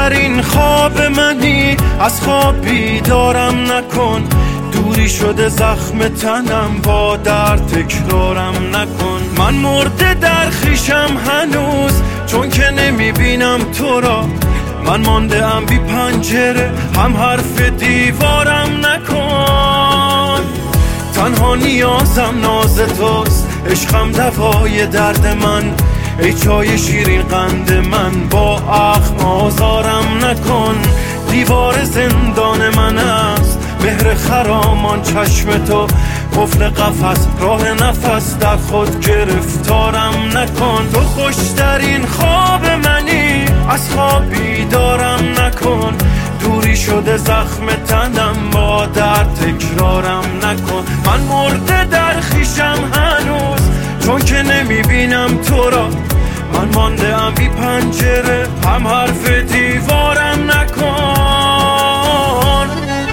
خوشترین خواب منی، از خواب بیدارم نکن. دوری شده زخم تنم، با درد تکرارم نکن. من مرده در خویشم هنوز، چون که نمیبینم تو را. من مانده ام بی پنجره، هم حرف دیوارم نکن. تنها نیازم ناز توست، عشقم دوای درد من. ای چای شیرین قند من، با اخم آزارم نکن. دیوار زندان من است، مهر خرامان چشم تو. قفل قفس راه نفس، در خود گرفتارم نکن. تو خوشترین خواب منی، از خواب بیدارم نکن. دوری شده زخم تنم، با درد تکرارم نکن. من مرده در خویشم هنوز، چون که نمیبینم تو را. من مانده ام بی پنجره، هم حرف دیوارم نکن.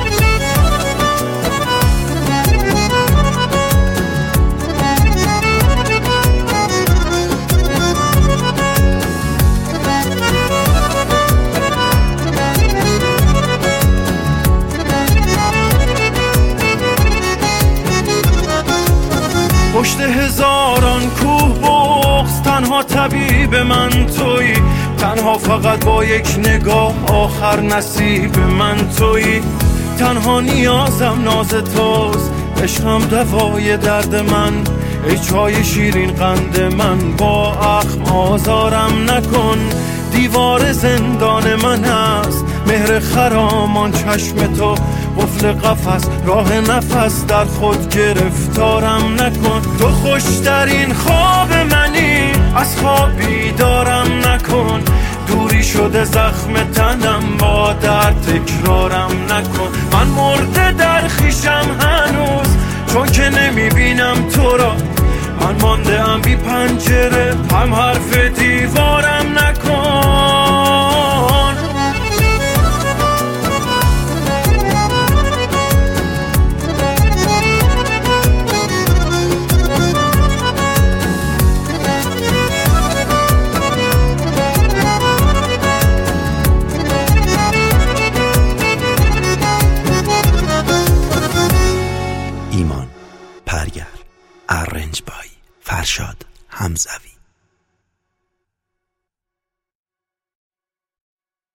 پشت هزاران کوه بغض، تنها طبیب من تویی. تنها فقط با یک نگاه، آخر نصیب من تویی. تنها نیازم ناز توست، عشقم دوای درد من. ای چای شیرین قند من، با اخم آزارم نکن. دیوار زندان من است، مهر خرامان چشم تو. قفل قفس راه نفس، در خود گرفتارم نکن. تو خوشترین خواب منی، از خواب بیدارم نکن. دوری شده زخم تنم، با درد تکرارم نکن. من مرده در خویشم هنوز، چون که نمیبینم تو را. من مانده ام بی پنجره، هم حرف دیوارم